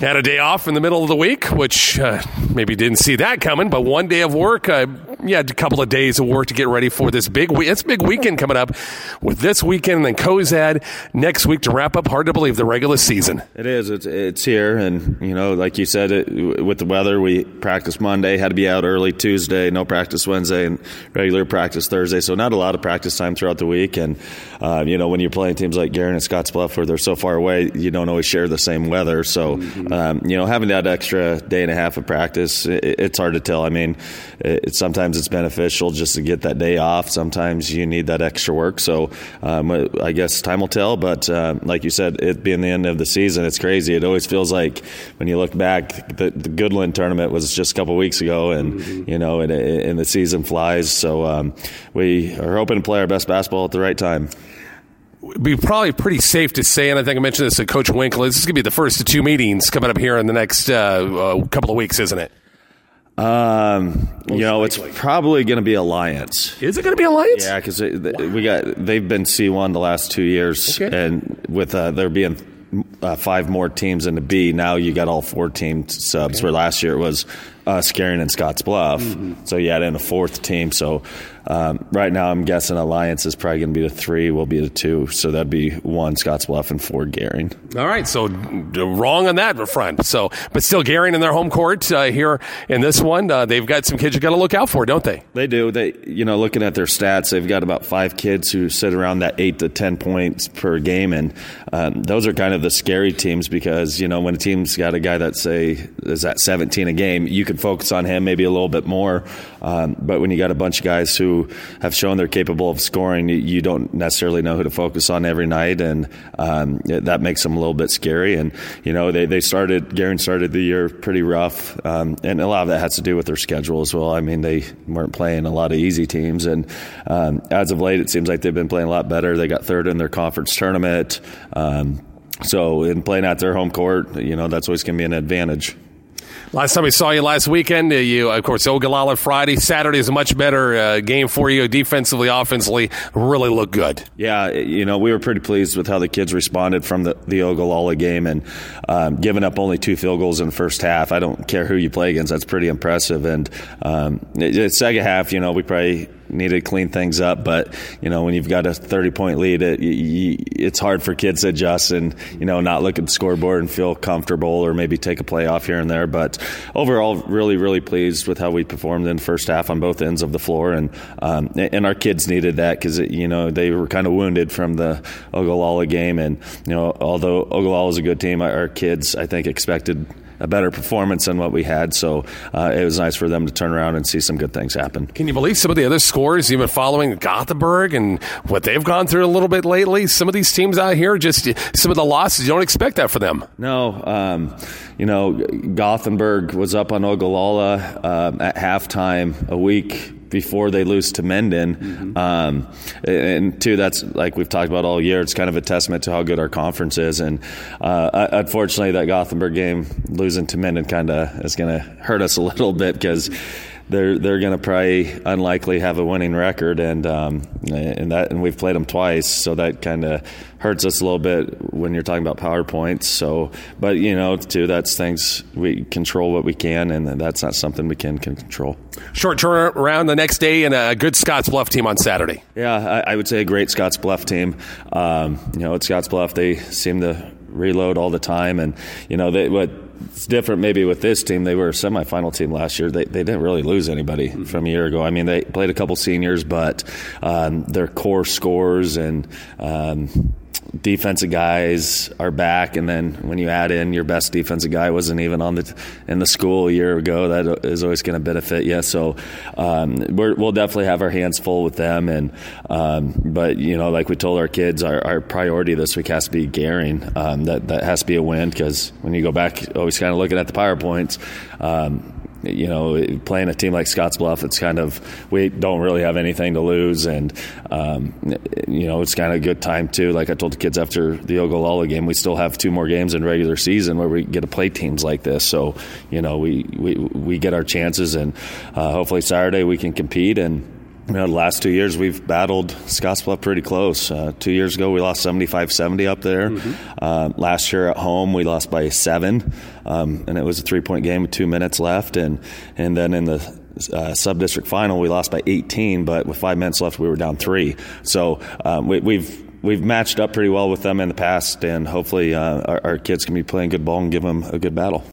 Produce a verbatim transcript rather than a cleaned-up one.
Had a day off in the middle of the week, which uh, maybe didn't see that coming, but one day of work. Uh, yeah, a couple of days of work to get ready for this big week. It's a big weekend coming up with this weekend and then Cozad next week to wrap up. Hard to believe the regular season. It is. It's, it's here. And, you know, like you said, it, with the weather, we practiced Monday, had to be out early Tuesday, no practice Wednesday, and regular practice Thursday. So not a lot of practice time throughout the week. And, uh, you know, when you're playing teams like Guerin and Scottsbluff where they're so far away, you don't always share the same weather. So, mm-hmm. um, you know, having that extra day and a half of practice, it, it's hard to tell. I mean, it, sometimes it's beneficial just to get that day off. Sometimes you need that extra work. So um, I guess time will tell. But uh, like you said, it being the end of the season, it's crazy. It always feels like when you look back, the, the Goodland tournament was just a couple weeks ago, and mm-hmm. you know, and, and the season flies. So um, we are hoping to play our best basketball at the right time. It'd be probably pretty safe to say, and I think I mentioned this to Coach Winkler, this is going to be the first of two meetings coming up here in the next uh, uh, couple of weeks, isn't it? Um, you know, it's probably going to be Alliance. Is it going to be Alliance? Yeah, because we got they've been C one the last two years, okay. and with uh, there being uh, five more teams in the B, now you got all four team subs. Okay. Where last year it was us, Guerin, and Scottsbluff, mm-hmm. so you add in a fourth team. So um, right now, I'm guessing Alliance is probably going to be the three. We'll be the two, so that'd be one Scottsbluff and four Guerin. All right, so wrong on that front. So, but still, Guerin in their home court uh, here in this one. Uh, they've got some kids you got to look out for, don't they? They do. They, you know, looking at their stats, they've got about five kids who sit around that eight to ten points per game, and um, those are kind of the scary teams because you know when a team's got a guy that say is at seventeen a game, you can focus on him maybe a little bit more. Um, but when you got a bunch of guys who have shown they're capable of scoring, you don't necessarily know who to focus on every night, and um, that makes them a little bit scary. And you know, they they started Guerin started the year pretty rough, um, and a lot of that has to do with their schedule as well. I mean, they weren't playing a lot of easy teams, and um, as of late, it seems like they've been playing a lot better. They got third in their conference tournament, um, so in playing at their home court, you know, that's always going to be an advantage. Last time we saw you last weekend, uh, you, of course, Ogallala Friday. Saturday is a much better uh, game for you defensively, offensively. Really look good. Yeah, you know, we were pretty pleased with how the kids responded from the, the Ogallala game and um, giving up only two field goals in the first half. I don't care who you play against. That's pretty impressive. And um, the second half, you know, we probably needed to clean things up, but you know when you've got a thirty-point lead, it, you, it's hard for kids to adjust and you know not look at the scoreboard and feel comfortable or maybe take a play off here and there. But overall, really, really pleased with how we performed in the first half on both ends of the floor, and um, and our kids needed that because you know they were kind of wounded from the Ogallala game, and you know although Ogallala is a good team, our kids I think expected a better performance than what we had, so uh, it was nice for them to turn around and see some good things happen. Can you believe some of the other scores you've been following Gothenburg and what they've gone through a little bit lately? Some of these teams out here, just some of the losses, you don't expect that for them. No, um, you know, Gothenburg was up on Ogallala um, at halftime a week before they lose to Menden. Mm-hmm. Um, and two, that's like we've talked about all year, it's kind of a testament to how good our conference is. And uh, unfortunately, that Gothenburg game, losing to Menden kind of is going to hurt us a little bit because they're they're going to probably unlikely have a winning record, and um, and that and we've played them twice, so that kind of hurts us a little bit when you're talking about PowerPoints. So, but you know, too, that's things we control what we can, and that's not something we can can control. Short turnaround the next day, and a good Scottsbluff team on Saturday. Yeah, I, I would say a great Scottsbluff team. Um, you know, at Scottsbluff, they seem to reload all the time, and you know, they what. It's different maybe with this team. They were a semifinal team last year. They they didn't really lose anybody mm-hmm. from a year ago. I mean, they played a couple seniors, but um, their core scores and um, defensive guys are back. And then when you add in your best defensive guy wasn't even on the in the school a year ago, that is always going to benefit you. So um, we're, we'll definitely have our hands full with them. And um, but you know, like we told our kids, our, our priority this week has to be Guerin. Um, that that has to be a win because when you go back, always kind of looking at the PowerPoints. Um, you know, playing a team like Scottsbluff, it's kind of, we don't really have anything to lose, and um, you know, it's kind of a good time too. Like I told the kids after the Ogallala game, we still have two more games in regular season where we get to play teams like this. So, you know, we we, we get our chances, and uh, hopefully Saturday we can compete and You know, the last two years we've battled Scottsbluff pretty close. Uh, two years ago we lost seventy-five seventy up there. Mm-hmm. Uh, last year at home we lost by seven, um, and it was a three-point game with two minutes left. And and then in the uh, sub-district final we lost by eighteen, but with five minutes left we were down three. So um, we, we've we've matched up pretty well with them in the past, and hopefully uh, our, our kids can be playing good ball and give them a good battle.